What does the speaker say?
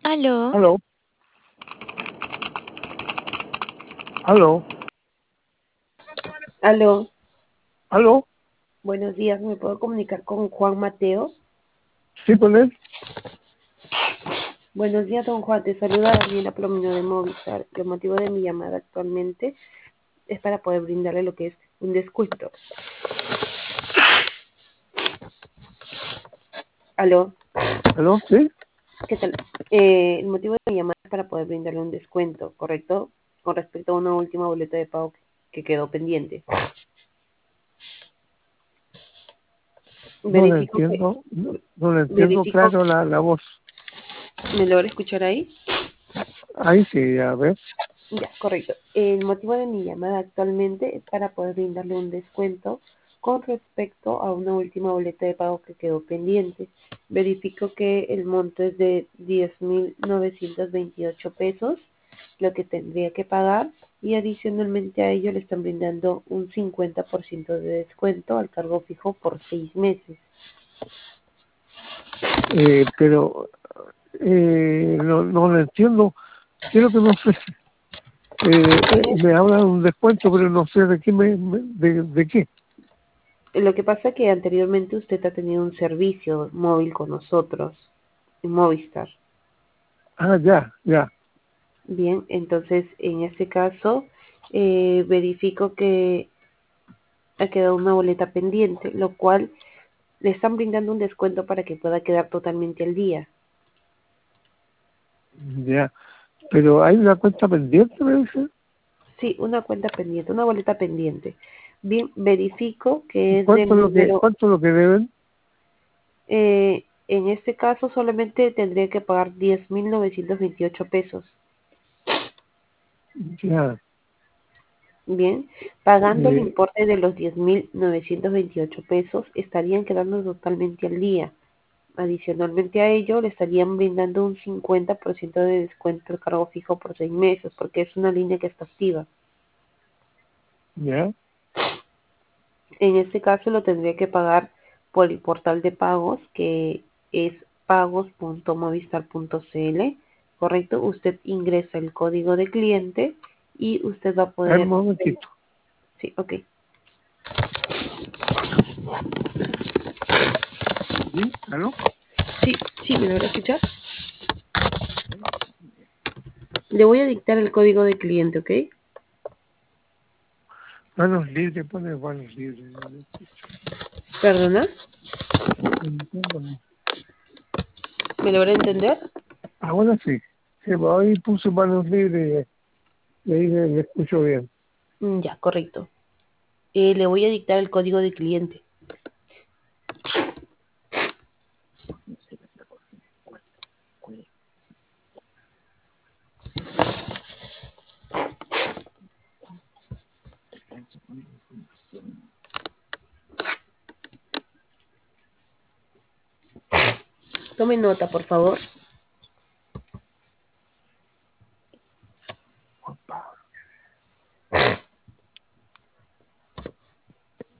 Aló, Aló, aló, Aló, aló, buenos días, ¿me puedo comunicar con Juan Mateo? sí, con él. Buenos días, don Juan, te saluda Daniela Plomino de Movistar. El motivo de mi llamada actualmente es para poder brindarle lo que es un descuento. Aló, Aló, sí, ¿qué tal? El motivo de mi llamada es para poder brindarle un descuento, ¿correcto? Con respecto a una última boleta de pago que quedó pendiente. no le Verifico que, entiendo, no le entiendo verifico, claro la voz. ¿me logra escuchar ahí? Ahí sí, a ver, Ya, correcto. El motivo de mi llamada actualmente es para poder brindarle un descuento con respecto a una última boleta de pago que quedó pendiente. Verifico que el monto es de 10.928 pesos, lo que tendría que pagar, y adicionalmente a ello le están brindando un 50% de descuento al cargo fijo por 6 meses. pero no le entiendo. Quiero que no sé, me hablan de un descuento, pero no sé de qué de qué. Lo que pasa es que anteriormente usted ha tenido un servicio móvil con nosotros, en Movistar. Ah, ya, ya, Bien, entonces en este caso verifico que ha quedado una boleta pendiente, lo cual le están brindando un descuento para que pueda quedar totalmente al día. ya. Pero hay una cuenta pendiente, me dice. Sí, una cuenta pendiente, una boleta pendiente. Bien, verifico que es del número, Cuánto es lo que deben? en este caso solamente tendría que pagar 10.928 pesos. Ya, Bien, pagando el eh, importe de los 10.928 pesos, estarían quedando totalmente al día. Adicionalmente a ello, le estarían brindando un 50% de descuento al cargo fijo por 6 meses, porque es una línea que está activa. ya. En este caso lo tendría que pagar por el portal de pagos, que es pagos.movistar.cl, ¿correcto? Usted ingresa el código de cliente y usted va a A ver, un poder... momentito. Sí, ok. ¿Sí? ¿Aló? Sí, sí, ¿me lo voy a escuchar? Le voy a dictar el código de cliente, ¿ok? Manos libres, pone manos libres. ¿Perdona? ¿Me logra entender? Ahora sí. Sí, pues ahí puse manos libres y ahí le escucho bien. Ya, correcto. Le voy a dictar el código de cliente. Tome nota, por favor.